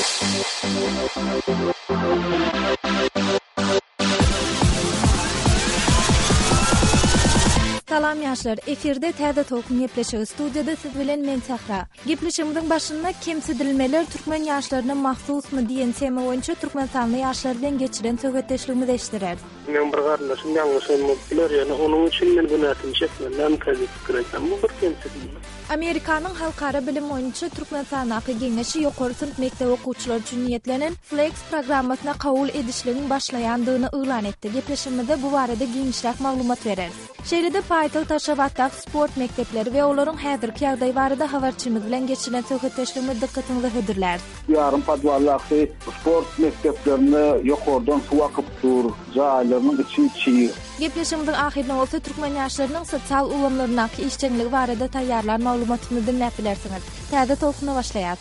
Salam yaşlar. Efirde Täze Tokun gepleşigi studiyada siz bilen men Sahra. Gepleşigimiziň başynda kemsidilmeler türkmen ýaşlaryna mahsusmy diýen tema boýunça türkmenstanly ýaşlar bilen geçiren söhbetleşigimizi eşdirer. Men bir gardaşym ýalňyşymy biler, ýani onuň üçin men bu näsini çekmeden käzip pikiretsem bu bir kemsidilme. Amerikanyň halkara bilim boýunça Türkmenistanaky geňeşi ýokary sınıf mekdep okuwçylary üçin niýetlenen Flex programmasyna kabul edişligini başlaýandygyny ýylan etdi. Gepleşigimizde bu barada giňişräk maglumat bereriz. Şeýlede Paýtagy Taşabatdaky sport mekdepleri we olaryň häzirki ýagdaý barada habarçymyz bilen geçirilen söhbetleşigimizi dikkatiňize hödürler. Yarın padwalaky sport mekdeplerini ýokardan suwakyp dur, jaýlarynyň içi. Gepleşigimiziň ahirine bolsa türkmen ýaşlarynyň sosial ulamlaryna işçiligi barada taýýarlan maglumatyny dinläp bilersiňiz. Täze tolkuny başlaýar.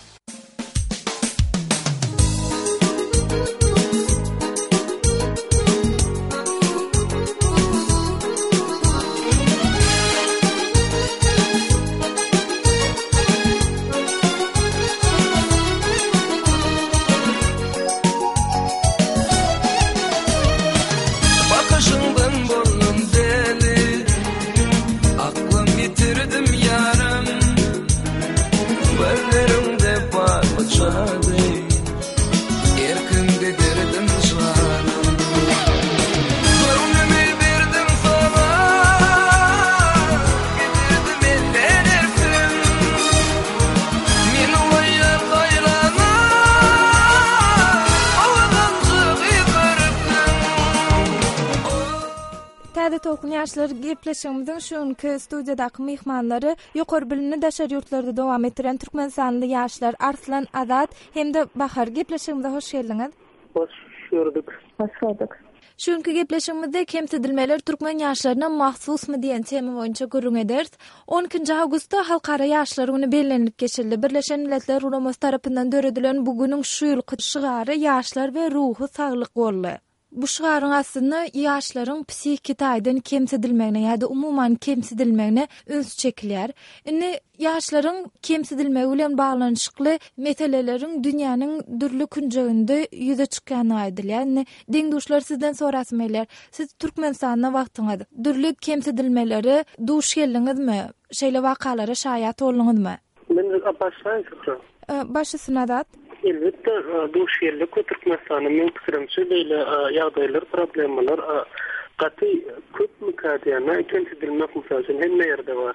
Tokun ýaşlary gepleşigimiziň şuňky studiýadaky mehmanlary ýokary bilimli daşar ýurtlarda dowam etdiren türkmenstanly ýaşlar Arslan Azat hemde Bahar. Gepleşigimize hoş geldiňiz. Hoş gördük. Hoş gördük. Şuňky gepleşigimizde kemsidilmeler türkmen ýaşlaryna mahsusmy diýen tema boýunça görüň ederiz. 12 awgustda halkara ýaşlar güni bellenip geçildi. Birleşen Milletler Uramasy tarapyndan döredilen bu günüň şu ýylky şygary ýaşlar we ruhy saglyk boldy. Bu şygaryň aslynda ýaşlaryň psihiki taýdan kemsidilmegine ýa-da umuman kemsidilmegine üns çekilýär. Indi ýaşlaryň kemsidilmegi bilen baglanyşykly meseleleriň dünýäniň dürli künjeginde ýüze çykýany aýdylýar. Deňduşlar sizden sorasmaýlar. Siz Türkmenistanda wagtyňyz dürli kemsidilmeleri duş geldiňizmi? Şeýle wakalara şaýat boldyňyzmy? Men başlaýan Başysyna dat. Elbette bu şeýerlik Türkmenistanyň men pikirimçe beýle ýagdaýlar, problemalar gaty köp mükadiýana kemsidilmek meselesi hemme ýerde bar.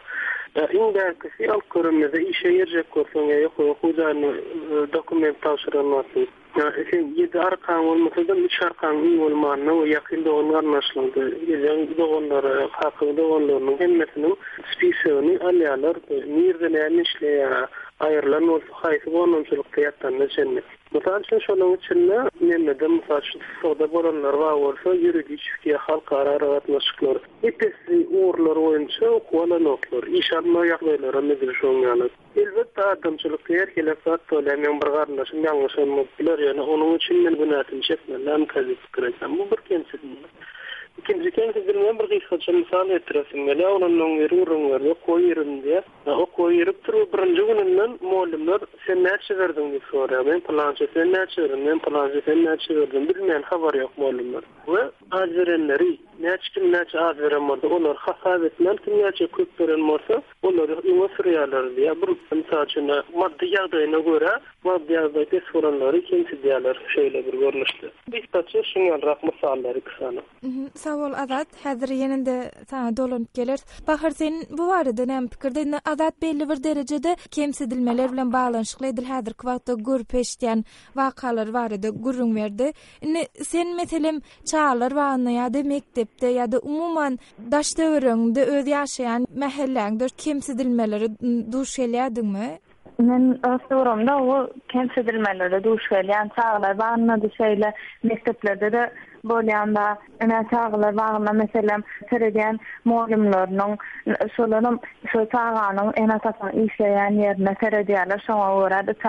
Indäki alk görünmede işe ýerjek görseň ýa-da hujany dokument taşyranmasy. Sen ýedi arkan bolmasa da üç arkan bolmanyny we ýakynda onuň anlaşyldy. Ýa-da dogonlary, hakly dogonlarynyň hemmesiniň spesiýaly alýalar, nirden işleýär. Ayrılan olsa haysi bonumçulukta yattanına çenne. Misal için şonun içinde memlede misal için soda boranlar var olsa yürüdü çiftiye halkara aratmaşıklar. Epesi uğurlar oyunca okuvala notlar. İş alma yaklaylara nedir şoň ýaly. Elbette adamçylykda herkele saat tolemen bir gardaşym ýalňyşymy biler, ýani onuň üçin men bu näsini çekmeden käzip pikiretsem bu bir kemsidilme. İkinci kemsidilme bir gysgaça misal etdiresim gelýär. Onuň ýeriniň koýyrynda, o koýyryp durup birinji gününden muallimler sen näçe berdiň diýip sorar. Men plança sen näçe berdim, men plança sen näçe berdim. Bilmeýän habar ýok muallimler. We azerenleri näçe azeremdi. Olar hasap etmän kim näçe köp beren bolsa, olar ýa sürýärler diýe. Bir misal üçin maddi ýagdaýyna görä, maddi ýagdaýda soranlary kemsidýärler şeýle bir görnüşde. Gysgaça şuňalrak misallar kysana. Sawol Azat, häzir ýeninde sana dolanyp geler. Bahar sen bu barada näme pikirde? Azat belli bir derejede kemsidilmeler bilen baglanyşykly edil. Häzirki wagtda görüp eşitýän wakalar barada gurrun berdi. Sen meselem çağlar wagtynda ýa-da mektepde ýa-da umuman daş döwrüňde öz ýaşaýan mähelläňde kemsidilmeleri duş gelýärdiňmi? Men ösdürümde o kemsidilmeleri duş gelýän çağlar barnady şeýle mekteplerde de bolýanda ene çağlar bagna meselem sereden muallimleriniň şolaryň şu çağanyň en asasyny işleýän ýerine serediýärler şoňa görä da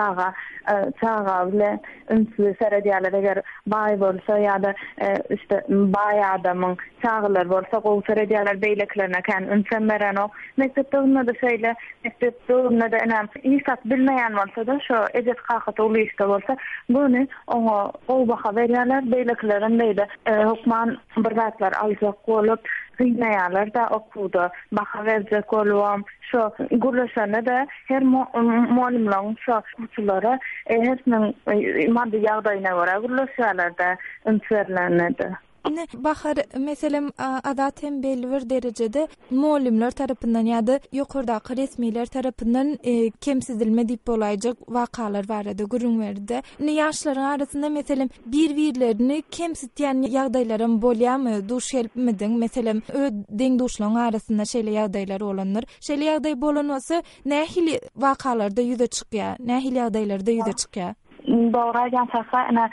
çağa bilen ünsüz serediýärler eger baý bolsa ýa-da işte baý adamyň çağlar bolsa gowy serediýärler beýleklerine kan ünsem beren ok. Mektepde onda da şeýle mektepde onda da enam isat bilmeýän bolsa da şu ejet kahaty uly işte bolsa bunu oňa gowy baha berýärler beýleklerin beýle hukman bir zatlar aýjak bolup gynnaýarlar da okuda baha berjek bolýan şu gurlaşana da her muallimlaryň şu uçulary hepsiniň maddi ýagdaýyna görä gurlaşýarlar da ünsürlenýär. Bahar meselem adat hem belli bir derecede muallimler tarapyndan ýa-da ýokurdaky resmiler tarapyndan kemsizilme diýip bolayjak wakalar barada görünmerde. Ýaşlaryň arasynda meselem bir-birlerini kemsitýän ýagdaýlarym bolýarmy, duş gelipmidiň? Meselem deň duşlaryň arasynda şeýle ýagdaýlar bolanlar. Şeýle ýagdaý bolan bolsa, nähili wakalarda ýüze çykýar, nähili ýagdaýlarda ýüze çykýar? Doğru ajansaka ana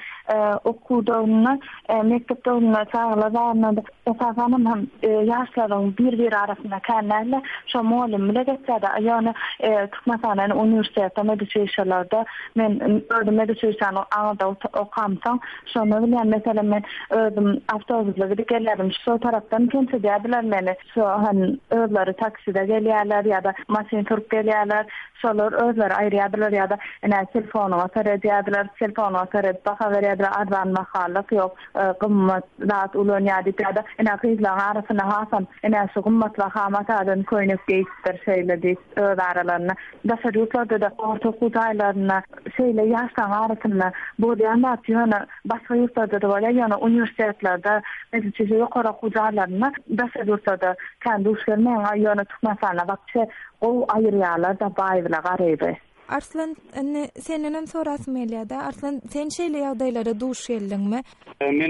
okuduğunu mektepde çağlarlarına esasen hem yaşların bir arasında kanallar şu muallimle geçse yani tutmasalan üniversitede medreselerde men medreseden anada okamsam şonu bilen mesela men avtobusla giderlerim şu taraftan kimse diýerler meni şu han özleri takside gelýärler ýa-da maşyn turup gelýärler şolar özleri aýrýarlar ýa-da ene telefonu taradiýarlar telefonu tarap baha berýärler adwan mahallyk ýok gymmat zat ulan ýa-da ene gyzlar arasynda hasan ene şu gymmat we hamatadan köýnük geýipdir şeýle diýip öz aralaryna daşaryplarda da orta gutaýlaryna şeýle ýaşlar arasynda bu diýanlar ýöne başga ýurtlarda da bolýar ýöne uniwersitetlarda medrese ýokary gutaýlaryna daşaryplarda kendi uşlarymyň ýöne tutmasana bakça o aýrýarlar da baýyla garyby. Arslan senenem sorasym gelýär-de. Arslan sen şeýle ýagdaýlara duş geldiňmi? Men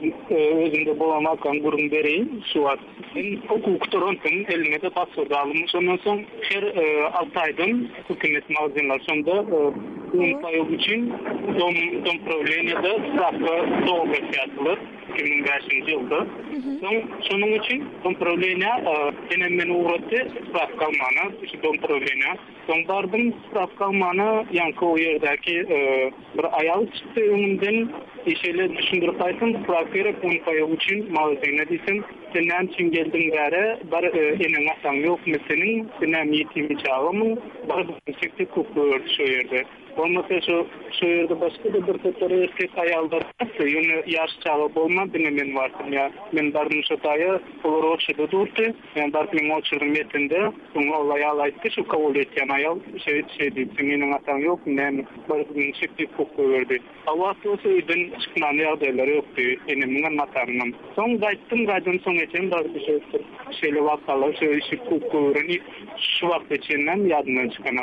özümde bolanmakan gurun bereyim. Şu wagt men hukukturuntum elime de pasport alymyş. Ondan soň her 6 aýdan hökümet magazynlar sonda paýok üçin dom problemiyada safka dowgatýarlar. 2005 ýylda. Şonuň üçin dom problemiýa men uğratdy safka almana, şu dom problemiýa. Soň bardym safka almana ýanky o ýerdäki bir aýal çykdy önümden işele düşündirip aýtdym, prakera paýok üçin magazyna diýsem, senden için geldim gari, bar enin asan yok meselenin, senden yetimi çağımın, bar bu çekti kukur şu yerde. Olmasa şu yerde başka da bir tutarı erkek ayalдар, yönü yaş çağı bolma benim vardım ya. Men bardım şu taya, olur oçudu durdu, yani bardım oçudum yetinde, sonra Allah ayal ayttı, şu kabul etken ayal, şey deyip, senin asan yok, men bardım çekti kukur Havası olsa ödün çıkman yağdayları yoktu, enimin anlatarınım. Son gaytım gaydın son geçen bardı şeyle vakalar, şöyle işi kukurun şu vakti içinden yadından çıkanak.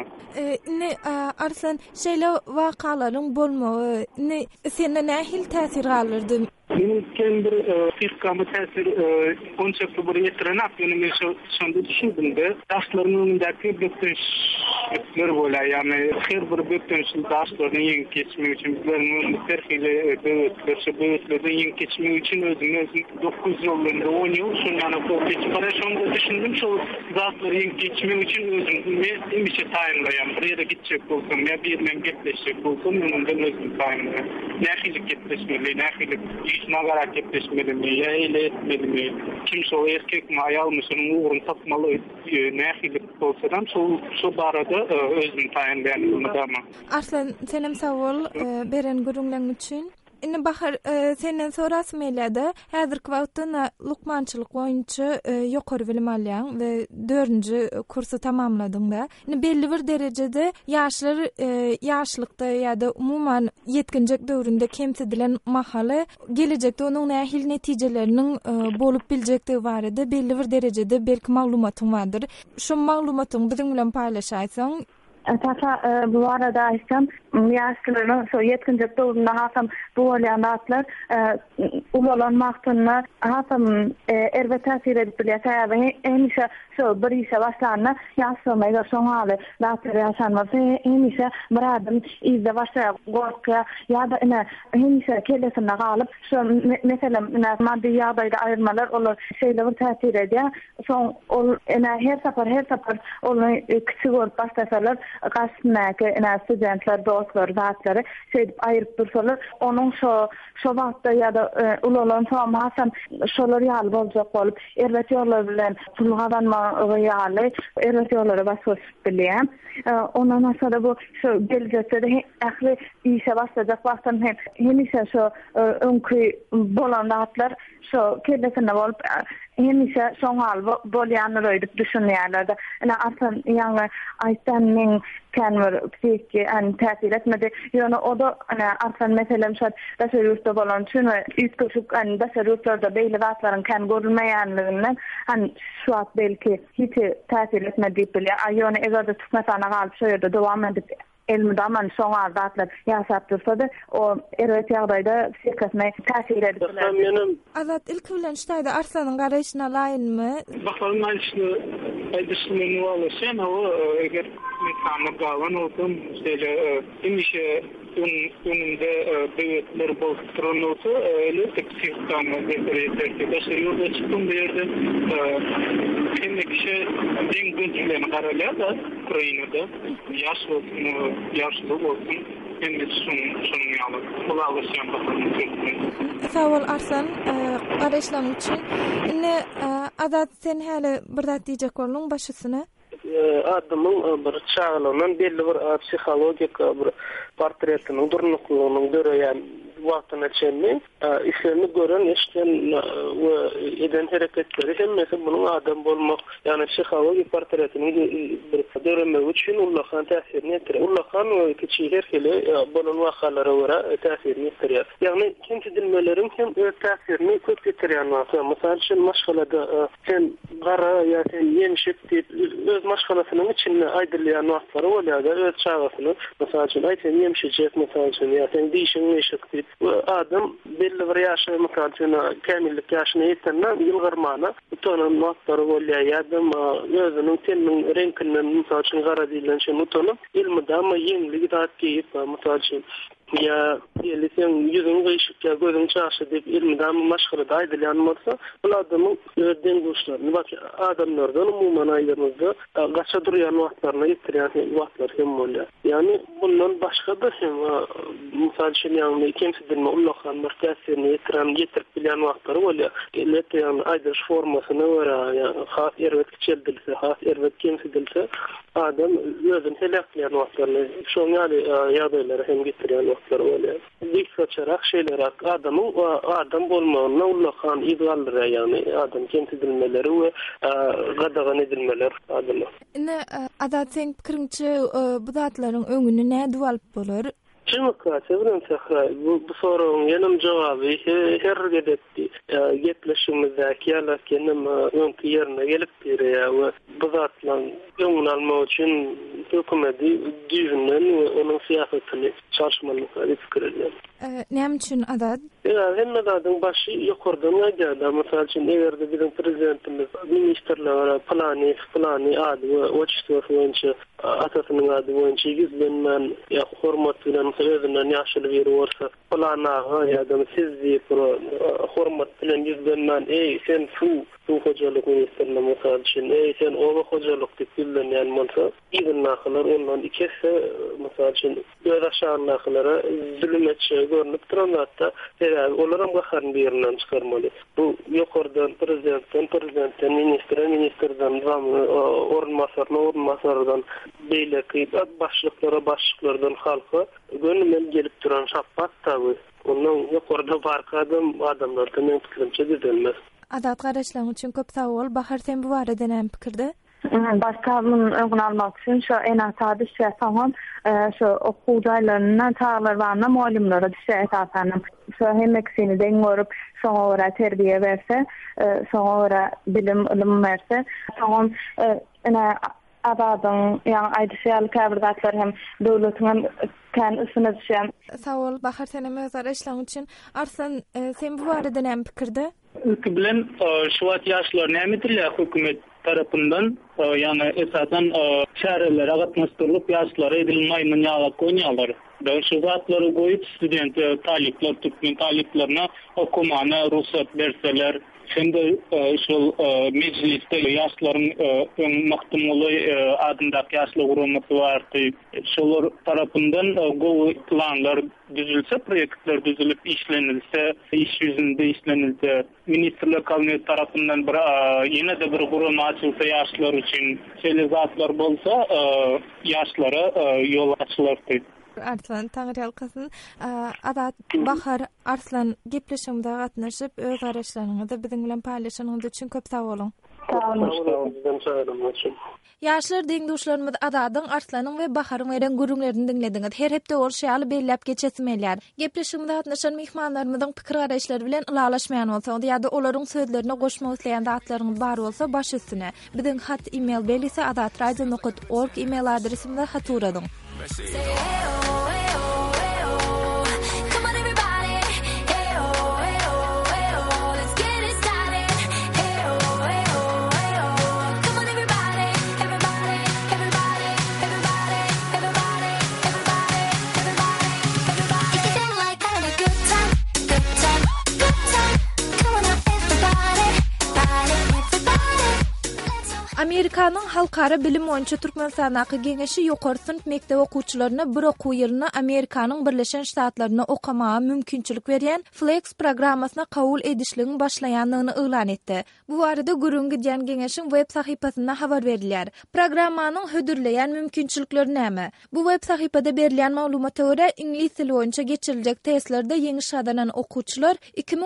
Arslan, şeýle wakalarym bolmagy sende nähil täsir galyrdy? Benim kendi firkamı täsir onçaklı bir ýetirenak, men şonda düşündüm de, daşlaryň önündäki bökdünçler bolýar, ýani her bir bökdünçli daşlaryň ýeňi geçmek üçin bizleriň terhili böwetlerden ýeňi geçmek üçin özüm 9 ýollarynda 10 ýyl şondan geçip şonda düşündüm, şu daşlary ýeňi geçmek üçin özümde bir şey taýynlaýan, bir ýere gitjek bolsam, ýa bir bilen gepleşjek bolsam, men özüm taýynlaýan. Nähili gepleşmeli, nähili işnagara gepleşmeli, ýa-da etmeli. Kimse o erkek mi ayal mı, şonun uğrun tapmalı nähili bolsadan, şu barada özüm taýynlaýan. Arslan, senem sowal beren gurulmaň üçin. Ine Bahar, senden sorasym gelýärdi. Häzirki wagtda lukmançylyk boýunça ýokary bilim alýan we 4-nji kursy tamamladyň da. Belli bir derejede ýaşlar ýaşlykda ýa-da umuman yetkinjek döwründe kemsidilen mahaly gelecekde onuň nähil netijeleriniň bolup biljekdigi barada belli bir derejede belki maglumatyň bardyr. Şu maglumatyň biziň bilen paýlaşaýsaň, Tata bu arada istem yaşlarını so yetkince doğduğunda hasam bu olanatlar ulanmaktanına hasam erve tasir edip biliyata ve enişe so bir işe başlarına yaşlamayı sonhalı dağıtları yaşanması enişe biradım izde başlaya korkuya ya da enişe kellesine kalıp so mesela maddi yağdayla ayırmalar olur şeyleri tasir ediyor son her sefer onu küçük olup başlasalar karşısındaki studentler, dostlar, zatları ayırıp dursalar onun şu vakti ya da ulan sonra hasan şoları yalı olacak olup ervet yolları bilen pulgadanma yalı ervet yolları basıp bilen ondan sonra bu şu gelecekte de ahli işe başlayacak vaktan hem ise şu önkü bolan rahatlar şu kellesine olup hem ise son hal bolyanlar öydük düşünüyorlardı. Aslında yani Ayşe'nin kendini peki tesir etmedi. Yani o da aslında mesela şu yurtta bolan çünkü ilk küçük da yurtlarda belli vatların kendi görülmeyenlerinden şu an belki hiç tesir etmedi bile. Yani eğer de tutmasana kalıp şöyle devam edip elmudaman son adatlar yaşattırsa da o ervet yağdayda sirkasına tesir edilir. Azat ilk bilen ştayda Arslan'ın garayışına layın mı? Bakalım aynısını aydısının valısen o eğer mekanı galan olsun işte inişe önünde devletler bozduran olsa öyle tekstilden getireyim de seriyorda çıktım bir yerde kendi kişi din gözüyle kararlar da Ukrayna'da yaşlı olsun kendi sunum yalı kulağılışan bakalım. Sağ ol Arslan garayışlan için ne Azat sen hele birdat diyecek olun başısını adamın bir çağlanan belli bir psikolojik bir portretinin durnuqluğunun döreyen vaktine çelmeyin. İşlerini gören eşten ve eden hareketleri hemmesi bunun adam olmak yani psikolojik portretinin bir döreme için Ullah'ın tesirini ettirir. Ullah'ın o küçük herkele bunun vakaları vara tesirini ettirir. Yani kendi dilmelerin hem tesirini köp ettiriyen vakı. Mesela için maşgalada sen gara ya sen yemişip deyip öz maşgalasının içinde aydırlayan vakları oluyor da öz çağasını mesela için ay sen yemişecek mesela için ya sen değişin yeşik deyip adam belli bir yaşa mesela kamillik yaşına yetenden yılgırmana utanın vakları oluyor ya adam özünün tenin renkinin mesela için gara değilen şey utanın ilmi de ama yenilik rahat giyip mesela için ya sen yüzün kıyışık ya gözün çarşı deyip ilmiden maşkırı aydırlayan varsa bu adamın öğreden kuşlarını bak adamlardan umuman aydırmızda kaça duruyan vaktlarına yettiren vaktlar hem oluyor. Yani bundan başka da hem misal için yani kimse dilme Ullah'ın tesirini getirip bilen vaktları oluyor. Evet yani aydırış formasını var ya has ervet küçeldilse, has ervet kimsedilse adam özün helaklayan vaktlarını şu yani yadayları hem getiriyen vaktları oluyor. Dik kaçarak şeyler adam olmağına Ullah'ın idealleri yani adam kimsedilmeleri ve qadağan edilmeler adamı. Ne Azat sen fikrinçe bu zatların öňüne näde alyp bolar? Çimka sevren sakray bu sorunun yanım cevabı her gedetdi gepleşimizdeki yalar kendim önkü yerine gelip ya ve bu zatlan öňüne alma için hükümeti düzünden ve onun siyasetini çalışmalı fikirler. Näme üçin Azat? Ya hem adamın başı yukarıdan geldi. Mesela için eğer de bizim prezidentimiz ministerler plani adı ve uçuştur boyunca atasının adı boyunca gizlenmen ya hürmet bilen sözünden yaşlı bir varsa plana ya da siz deyip hürmet bilen gizlenmen sen su hocalık ministerine mesela için sen ova hocalık deyip gizlenen mesela İbn nakılar ondan ikisi mesela için öz aşağı nakılara zulüm etçe görünüp duran hatta onların bakarın bir yerinden çıkarmalı. Bu yukarıdan prezidentten, ministerden, orunmasardan beyle kıyıp başlıklardan halka gönlünden gelip duran şappat tabi. Ondan yukarıda farkı adamlardan en fikrimce düzelmez. Azat garaşlaryň üçin köp sag bol. Bahar sen bu barada näme pikirde? Başkanın öňüne almak için şu en asady şeýsan şu okuwdaýlaryna taýlarlarna muallimlere düşe esasanam. Şu hemmeksini den görüp şoňa göre terbiýe berse, şoňa göre bilim verse, şoň adadın yani aydışyal kabirdatlar hem dowlatyň hem kan üstüne düşen. Sağ ol, Bahar senem özara işleň üçin. Arslan, sen bu barada näme pikirde? Ülke bilen şu wat yaşlar nämedirler hökümet tarapından yani esasen şäherlere gatnaşdyrılıp yaşlara edilmeýän ýaly goýýarlar. Şu zatları goýup student talipler, türkmen taliplerine okumana ruhsat berseler, şimdi şu mecliste yaşların ön mahkumuly adındaky yaşlar gurumaty bardy. Şolar tarapından gowy planlar düzülse, proyektler düzülüp işlenilse, iş yüzünde işlenilse, Ministerler Kabineti tarafından yine de bir gurum açılsa yaşlar için, şöyle zatlar bolsa yaşlara yol açılardy. Arslan, taňry ýalkasyn, Adat, Bahar, Arslan gepleşimde gatnaşyp öz araşlaryňyzy biziň bilen paýlaşanyňyz üçin köp sag bolun. Yaşlar deňduşlarymyz Adatyň, Arslanyň we Baharyň eren gürüňlerini dinlediňiz. Her hepde ol şeýle belläp geçesmeýär. Gepleşimde gatnaşan mehmanlarymyzyň pikir garaşlary bilen ylalaşmaýan bolsa, ýa-da olaryň sözlerine goşmak isleýän zatlaryňyz bar bolsa baş üstüne. Biziň hat email belisi adatradio.org email adresimizde hat uradyň. Amerikanyň halkara bilim boýunça Türkmenistanaky geňeşi ýokary sınıf mektep okuwçylaryna bir okuw ýylyna Amerikanyň Birleşen Ştatlaryna okamaga mümkinçilik berýän Flex programmasyna kabul edişligiň başlaýanlygyny elan etdi. Bu barada gürüň gidýän geňeşiň web sahypasynda habar berilýär. Programmanyň hödürleýän mümkinçilikleri näme? Bu web sahypada berilýän maglumatga görä ingliz tili boýunça geçiriljek testlerde ýeňi şadanan okuwçylar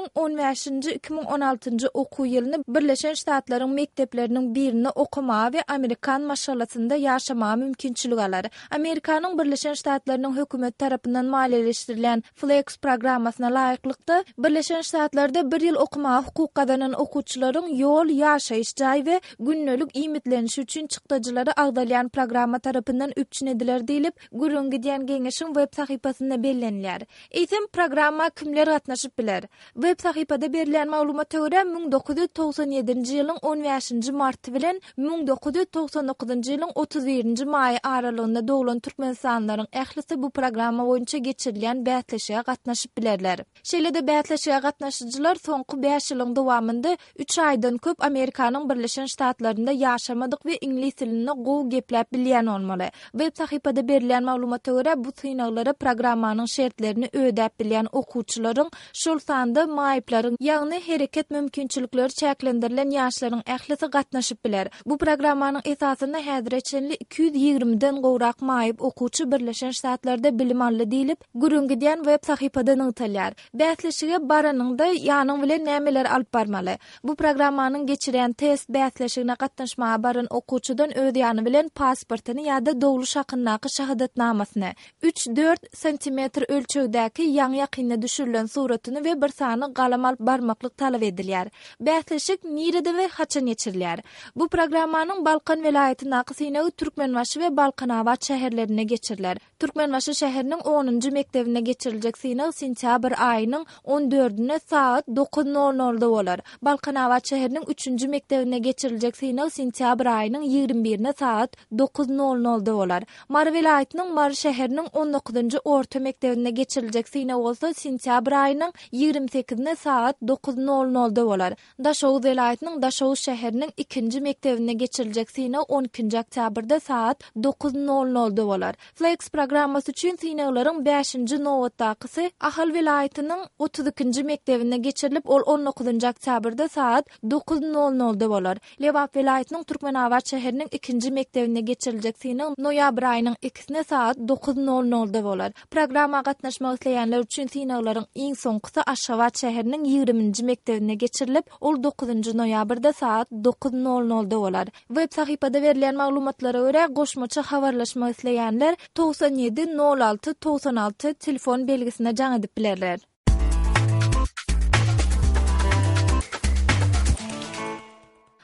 2015-2016 okuw ýylyny Birleşen Ştatlaryň mektepleriniň birini okuma ve Amerikan maşallasında yaşama mümkinçilik alar. Amerikanyň Birleşen Ştatlarynyň hökümet tarapyndan maliýeleşdirilen Flex programmasyna laýyklykda Birleşen Ştatlarda bir ýyl okumaga hukuk gazanan okuwçylaryň ýol, ýaşaýyş jaý we günnelik iýmitlenişi üçin çykdyjylary agdalýan programma tarapyndan üpçün ediler diýilip, gürüň gidýän geňeşiň web sahypasynda bellenilýär. Eýsem programma kimler gatnaşyp biler? Web sahypada berilýän maglumatga görä 1997-nji ýylyň 15-nji marty bilen 1999-njy ýylyň 31-nji maý aralygynda dowlan türkmenistanlaryň ählisi bu programma boýunça geçirilýän bätleşige gatnaşyp bilerler. Şeýle-de bätleşige gatnaşyjylar soňky 5 ýylyň dowamında 3 aýdan köp Amerikanyň Birleşen Ştatlarynda ýaşamadyk we ingliz tilini gowy gepläp bilýän bolmaly. Web sahypada berilýän maglumatga görä bu synaglary programmanyň şertlerini ödäp bilýän okuwçylaryň şol sanda maýyplaryň, ýagny hereket mümkinçilikleri çäklendirilen ýaşlaryň ählisi gatnaşyp biler. Bu programmanyň esasynda häzirçe 220-den gowrak maýyp okuwçy Birleşen Ştatlarda bilim aldy diýilip, gürüň gidýän web sahypada nytalýar. Bätleşige baranyňda ýanyň bilen nämeler alyp barmaly? Bu programmanyň geçirýän test bätleşigine gatnaşmaga baran okuwçydan öz ýany bilen pasportyny ýa-da dowluş hakyndaky şahadatnamasyny, 3-4 sm ölçegdäki ýaňy ýakynda düşürilen suratyny we bir sany galam alyp barmaklyk talap edilýär. Bätleşik nirede we haçan geçirilýär? Bu programmanyň Balkan welaýatyna synagy Türkmenbaşy we Balkanawat şäherlerine geçiriler. Türkmenbaşy şäheriniň 10-njy mektebine geçiriljek synagy sentýabr aýynyň 14-nde saat 9:00-da bolar. Balkanawat şäheriniň 3-njy mektebine geçiriljek synagy sentýabr aýynyň 21-nde saat 9:00-da bolar. Mar welaýatynyň Mar şäheriniň 19-njy orta mektebine geçiriljek synagy bolsa sentýabr aýynyň 28-nde saat 9:00-da bolar. Daşow welaýatynyň Daşow şäheriniň 2-nji mektebine geçiriljek synagy 12-nji oktýabrda saat 9:00-da bolar. Flex programmasy üçin synaglaryň 5-nji nowatdakysy Ahal welaýatynyň 32-nji mektebine geçirilip, ol 19-nji oktýabrda saat 9:00-da bolar. Lewap welaýatynyň Türkmenawat şäheriniň 2-nji mektebine geçiriljek synagy noýabr aýynyň 2-sinde saat 9:00-da bolar. Programma gatnaşmak isleýänler üçin synaglaryň iň soňkysy Aşgabat şäheriniň 20-nji mektebine geçirilip, ol 9-njy noýabrda saat 9:00-da bolar. Web sahypada berilýän maglumatlara görä goşmaça habarlaşmak isleýänler 97 06 96 telefon belgisine jaň edip bilerler.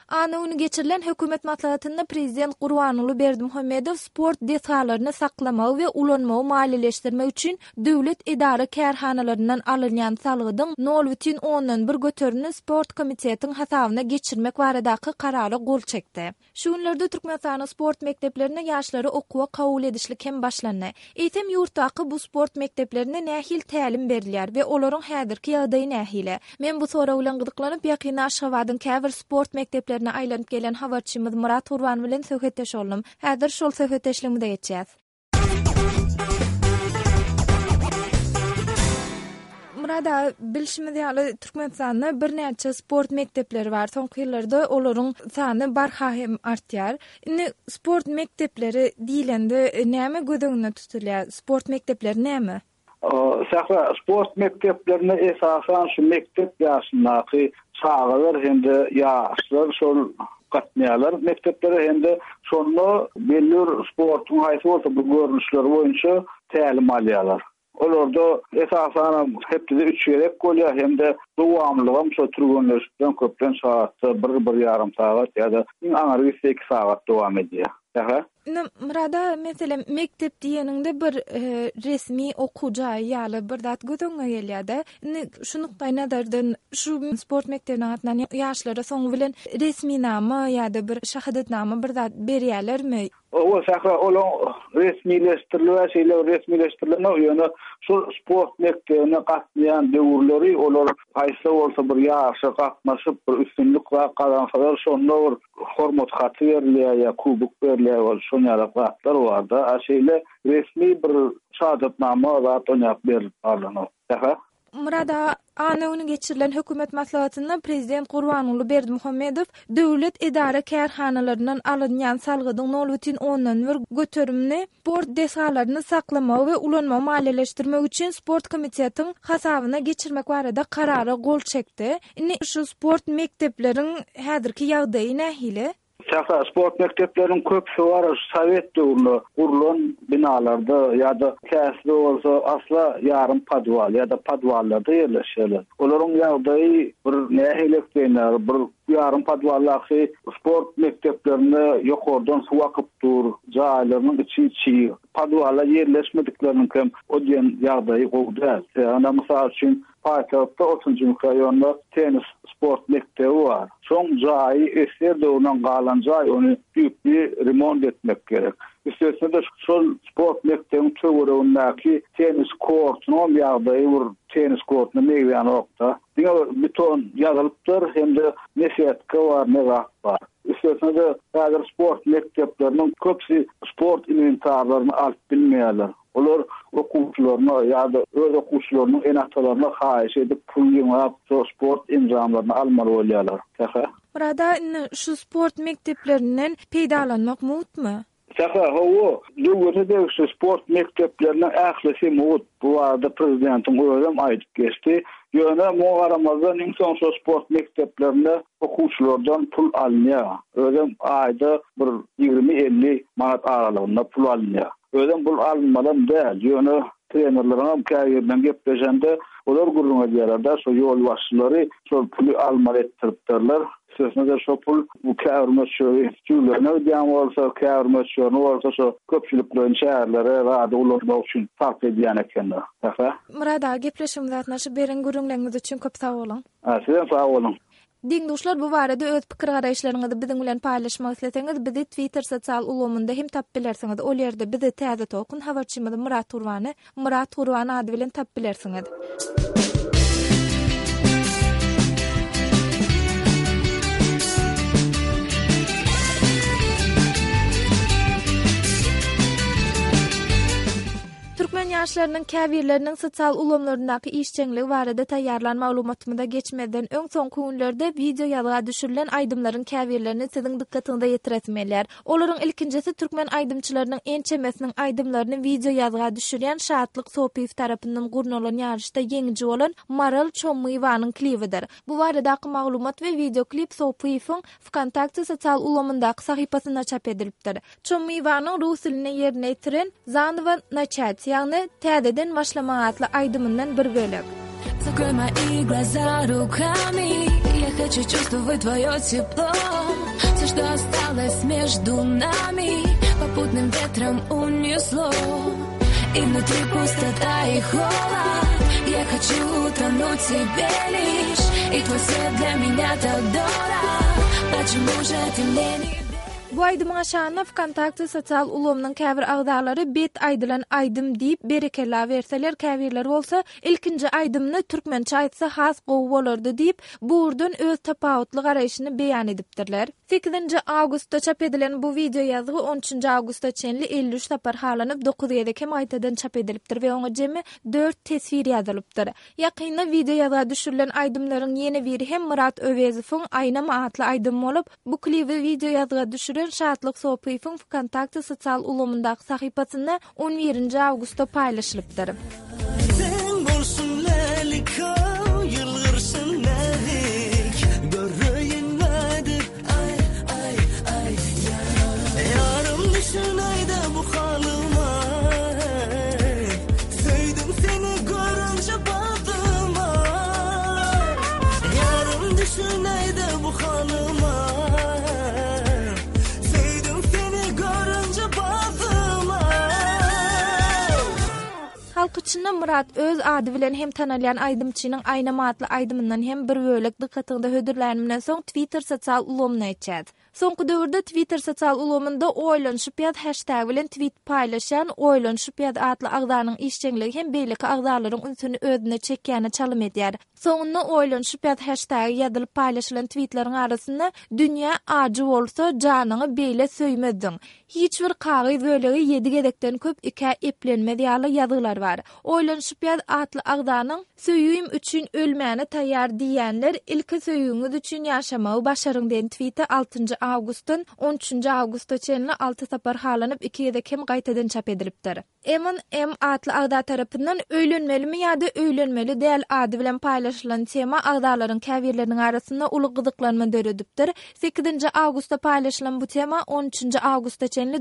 Ana onu geçirilen hökümet maslahatynda prezident Gurbanuly Berdimuhammedow sport detalaryny saklamagy we ulanmagy maliýeleşdirmek üçin döwlet idara kärhanalarynyň alynýan salgydyň 0,10 götürünü sport komitetiň hasabyna geçirmek baradaky karary gol çekdi. Şu günlerde Türkmenistan sport mekteplerine ýaşlary okuwa kabul edişlik hem başlandy. Eýtem ýurtdaky bu sport mekteplerine nähil tälim berilýär we olaryň häzirki ýagdaýy nähile. Men bu sora bilen gydyklanyp ýakyna Aşgabatyň käbir sport mekteplerine aýlanyp gelen habarçymyz Murat Turwan bilen söhbetdeş boldum. Häzir şol söhbetdeşligimizde geçýär. Murada bilişimiz ýaly Türkmenistanda bir näçe sport mektepleri bar. Soňky ýyllarda olaryň sany barha hem artýar. Indi sport mektepleri diýilende näme gödüňde tutulýar? Sport mektepleri näme? Sahra sport mekteplerine esasan şu mektep ýaşyndaky çağlar hem-de ýaşlar şol gatnaýarlar mekteplere hem-de şonu belli sportun haýsy bolsa bu görnüşleri boýunça tälim alýarlar. Olarda esasan hepde 3 ýerek bolýar hem-de dowamlygym şo türgünleşikden köpden saatda 1-1,5 saat ýa-da iň aňary 2 saat dowam edýär. Murada mesela mektep diýeninde bir resmi okujaý ýaly bir zat gödüňe gelýär-de. Şunukdaý nazardan şu sport mektebine gatnan ýaşlara soň bilen resmi nama ýa-da bir şahadatnama bir zat berýärlermi? O sahra olan resmileştirilýär şeýler resmileştirilene ýöne şu sport mektebine gatnaýan döwürleri olar haýsy bolsa bir ýaşa gatnaşyp bir üstünlük kazansalar şonda bir hormat haty berilýär ýa kubok berilýär şonýa gatlar bar da aşeýle resmi bir şahadatnama zat oňap berilýär. Murada ana onu geçirilen hökümet maslahatynda prezident Gurbanuly Berdimuhammedow döwlet idara kärhanalarynyň alynýan salgydyň 0,10 götürümni sport desalaryny saklamagy we ulanmagy maliýeleşdirmek üçin sport komitetiň hasabyna geçirmek barada karary gol çekdi. Indi şu sport mektepleriň häzirki ýagdaýy nähile? Sahra sport mekteplerinin köpsi var, Sovet döwründe kurulan binalarda ýa-da käsli bolsa asla yarım padwal ýa-da padwallarda ýerleşýärler. Olaryň ýagdaýy bir nähile eklenýär, bir yarım padwallaky sport mekteplerinde ýokardan suw akyp dur, jaýlarynyň içi padwala ýerleşmediklerini hem o diýen ýagdaýy gowdar. Ana mysal üçin Paýtagtda 30-njy raýonda tenis sport mektebi var. Şoň jaý eser döwründen galan jaý ony büyük remont etmek gerek. Üstesinde şol sport mektebiň töweregindäki tenis kortunyň ýagdaýy bir tenis kortuny meýan okda. Diňe beton ýazylypdyr hem-de nesiýetka bar, negah bar. Üstesinde häzir sport mektepleriniň köpsi sport inventarlaryny alyp bilmeýärler. Olar okuwçylaryna ýa-da öz okuwçylarynyň enatalaryna haýyş edip pul ýyňap sport imzalaryny almaly bolýarlar. Murada şu sport mektepleriniň peýdalanmak mutmy? Sahra howo döwürde şu sport mektepleriniň ählisi mut. Bu arada prezidentiň özüm aýdyp geçdi. Ýöne mugaramazdan iň soň şu sport mekteplerinde okuwçylardan pul alınýar. Özüm aýda bir 20-50 manat aralygynda pul alınýar. Özüm bul alınmadan däl, ýöne trenerlerine käýerden gepleşende olar gurrun edýärler, şo ýol başçylary şol puly almaly etdiripdirler. Sözüne şu pul bu käwürmeçleri ýüzlerine ödýän bolsa, käwürmeçleri bolsa şo köpçüliklerin şäherlere we ulanmak üçin sarf edýän ekenler. Murada gepleşim zatnaşy beren gurrunlaryňyz üçin köp sag bolun. Sizem sag bolun. Diňdoşlar bu barada öz pikir garaýşlaryňyzy biziň bilen paýlaşmak isleseňiz, bizi Twitter sosial ulgamynda hem tap bilersiňiz. Ol ýerde bizi täze tokun habarçymyz Murat Turwan ady bilen tap bilersiňiz. Türkmen ýaşlarynyň käbirleriniň sosial ulamlaryndaky işçiligi barada taýýarlan maglumatymyza geçmeden öň soňky günlerde video ýalyga düşürilen aýdymlaryň käbirlerini siziň dikkatiňize ýetiretmelär. Olaryň ilkinjisi türkmen aýdymçylarynyň en çemesiniň aýdymlaryny video ýalyga düşürýän Şatlyk Sopiýew tarapyndan gurnulan ýarşda ýeňji bolan Maral Çomyýwanyň klibidir. Bu baradaky maglumat we video klip Sopiýewiň Wkontakte sosial ulamyndaky sahypasyna çap edilipdir. Çomyýwanyň rus diline ýerine ýetiren Zanowa начать ýagny täzeden başlamak adly aýdymyndan bir bölek. Закрой мои глаза руками, я хочу чувствовать твое тепло. Все, что осталось между нами, попутным ветром унесло. И внутри пустота и холод. Я хочу утонуть в тебе лишь, и твой свет для меня так дорог. Почему же ты мне не... Bu aydymyň aşagyna WKontakte sosial ulgamyň käbir agdalary bet aydylan aydym diýip berekella berseler, käbirler bolsa ilkinji aydymny türkmençe aýtsa has gowy bolardy diýip burdan öz tapawutly garaýşyny beýan edipdirler. 8-nji awgustda çap edilen bu video ýazgy 13-nji awgustda çenli 53 tapar halanyp 9-da kem aýtadan çap edilipdir we oňa jemi 4 tesvir ýazylypdyr. Ýakynda video ýazga düşürilen aydymlaryň ýene biri hem Murat Öwezowyň Aýnama atly aydym bolup, bu klibi video ýazga düşüren Şatlyk Sopiýewiň WKontakte sosial ulgamyndaky sahypasynda 11-nji awgustda paýlaşylypdyr. Halk içinde Murat öz ady bilen hem tanalyan aydymçynyň Aýnama atly aydymyndan hem bir bölek dikkatinde hödürlänmeden soň Twitter sosial ulgamyna etjäd. Soňky döwürde Twitter sosial ulgamynda oýlanşyp ýa hashtag bilen tweet paýlaşan oýlanşyp ýa atly agdanyň işçiligi hem beýleki agdalaryň ünsüni özüne çekýäne çalym edýär. Soňunda oýlanşyp ýa hashtag ýadylyp paýlaşylan tweetleriň arasynda dünýä ajy bolsa janyňy beýle söýmedin. Hiç bir kagy bölegi 7 gedekden köp ika eplenmedi ýaly ýazylar bar. Oýlanşyp ýa atly agdanyň söýüýüm üçin ölmäne taýýar diýenler ilki söýüňiz üçin ýaşamagy başaryň diýen tweeti 6-njy awgustdan 13-nji awgustda çenli 6 tapar halanyp 2-de kem gaýtadan çap edilipdir. M atly agda tarapyndan öýlenmelimi ýa-da öýlenmeli däl ady bilen paýlaşylan tema agdalaryň käbirleriniň arasynda uly gyzyklanma döredipdir. 8-nji awgustda paýlaşylan bu tema 13-nji awgustda çenli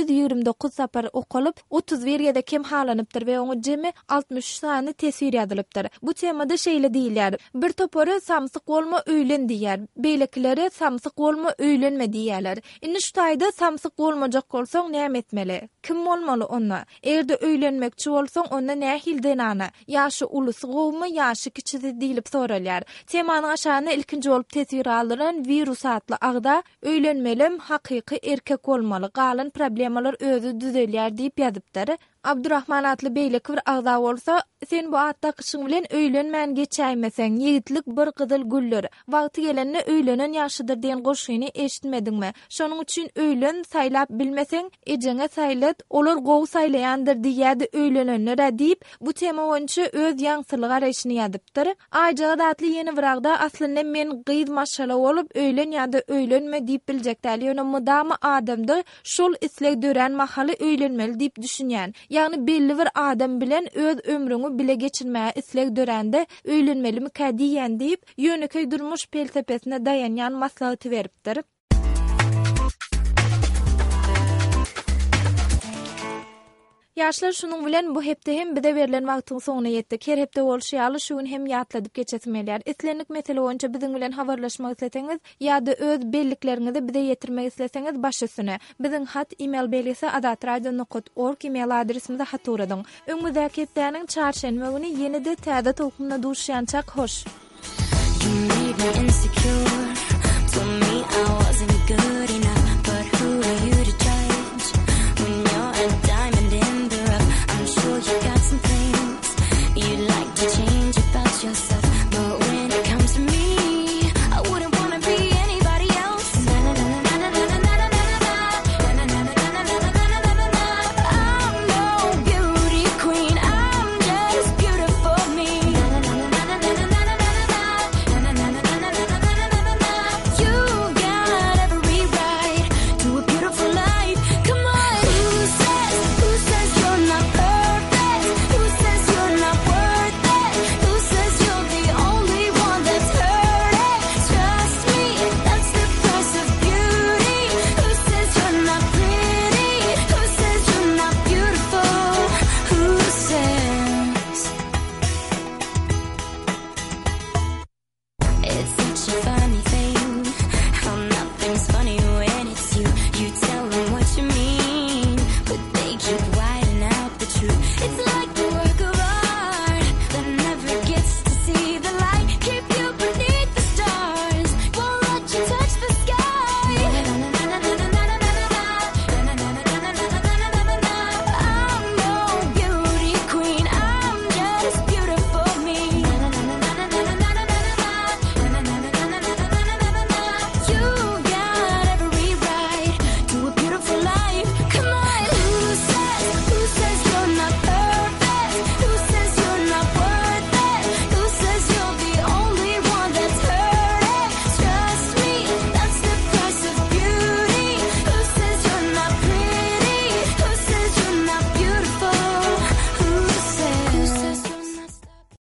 929 tapar okulyp 31-de kem halanypdyr we oňa jemi 63 sany tesvir ýazylypdyr. Bu temada şeýle diýilýär: bir topary samsyk bolma öýlen diýär, beýlekleri samsyk bolma öýlenme diýerler. Indi şu taýda samsyk bolmajak bolsaň näme etmeli? Kim bolmaly onda? Erde öýlenmekçi bolsaň onda näme hildenana? Ýaşy ulusy gowmy, ýaşy kiçidi diýilip soralýar. Temanyň aşagyna ilkinji bolup tesvir alynan virus atly agda öýlenmelim hakyky erkek bolmaly, galan problemalar özü düzelýär diýip ýazypdyr. Abdurrahman atly beýleki bir agda bolsa, sen bu atda kışyň bilen öýlenmän geçäýmeseň, ýigitlik bir gyzyl güller. Wagty gelende öýlenen ýaşydyr diýen goşgyny eşitmedingmi? Şonuň üçin öýlen saýlap bilmeseň, ejeňe saýlat, olar gowy saýlaýandyr diýýärdi öýlenenler diýip bu tema boýunça öz ýaňsylyk garaýşyny ýazypdyr. Aýjaga atly ýeni bir agda aslynda men gyz maşala bolup öýlen ýa-da öýlenme diýip biljekdir. Ýöne mudamy adamdy şol isleg dören mahaly öýlenmeli diýip düşünýän. Yani belli bir adam bilen öz ömrüňi bile geçirmäge isleg dörende öýlenmelimi diýen diýip ýöneköý durmuş peltepesine dayanýan maslahaty beripdir. Yaşlar şunun bilen bu hepde hem bide verilen wagtyň soňuna ýetdik. Her hepde bolşýaly şuň hem ýatladyp geçetmelýär. Etlenlik mesele boýunça biziň bilen habarlaşmak isleseňiz ýa-da öz bellikleriňizi bide ýetirmek isleseňiz baş üstüne biziň hat email belgisi adatradio.org email adresimizde hat uradyň. Öňümüzdäki hepdeniň çarşenbe güni ýene-de täze tolkunna duşýançak hoş.